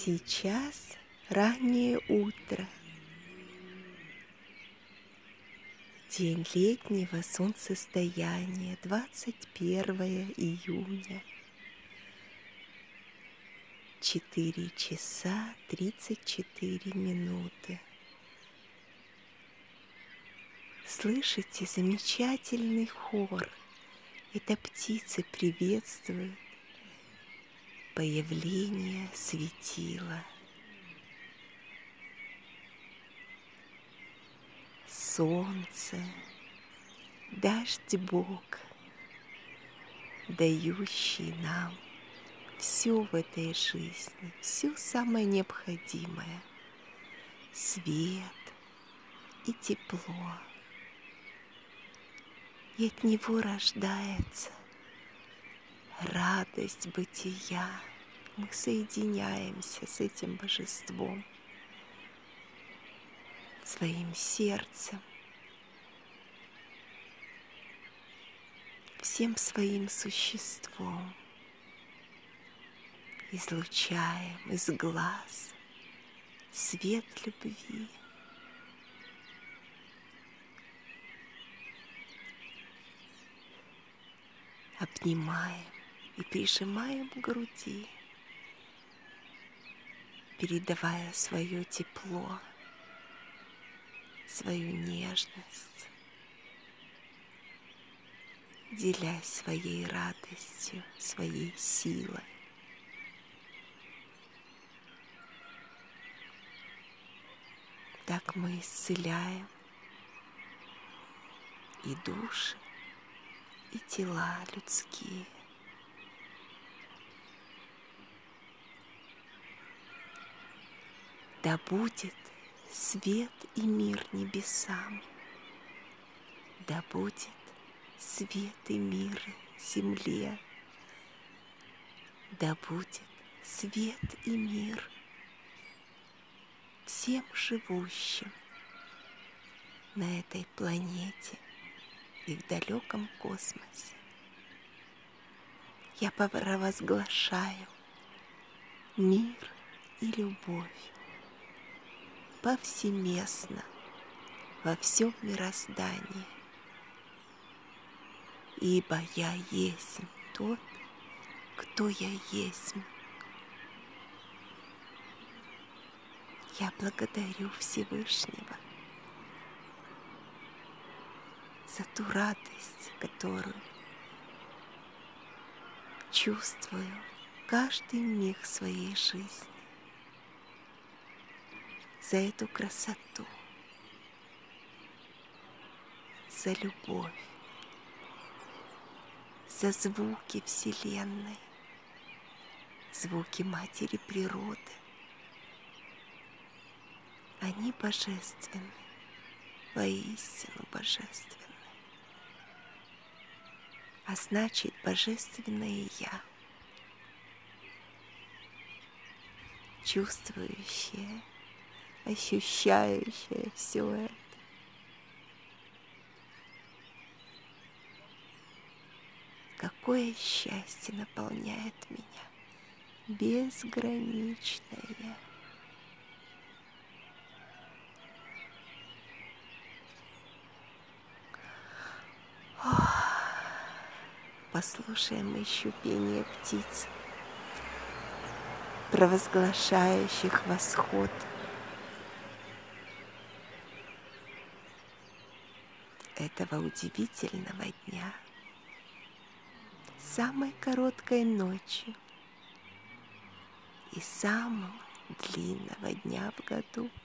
Сейчас раннее утро, день летнего солнцестояния, 21 июня, 4 часа 34 минуты. Слышите замечательный хор? Это птицы приветствуют появление светила. Солнце, дождь Бог, дающий нам все в этой жизни, все самое необходимое, свет и тепло. И от него рождается радость бытия. Мы соединяемся с этим божеством своим сердцем, всем своим существом, излучаем из глаз свет любви. Обнимаем и прижимаем к груди, передавая свое тепло, свою нежность, делясь своей радостью, своей силой. Так мы исцеляем и души, и тела людские. Да будет свет и мир небесам, да будет свет и мир земле, да будет свет и мир всем живущим на этой планете и в далеком космосе. Я провозглашаю мир и любовь повсеместно во всем мироздании, ибо я есть тот, кто я есть. Я благодарю Всевышнего за ту радость, которую чувствую каждый миг своей жизни, за эту красоту, за любовь, за звуки Вселенной, звуки Матери Природы. Они божественны, воистину божественны. А значит, божественна и я, чувствующая, ощущающая все это. Какое счастье наполняет меня, безграничное. Послушаем еще пение птиц, провозглашающих восход этого удивительного дня, самой короткой ночи и самого длинного дня в году.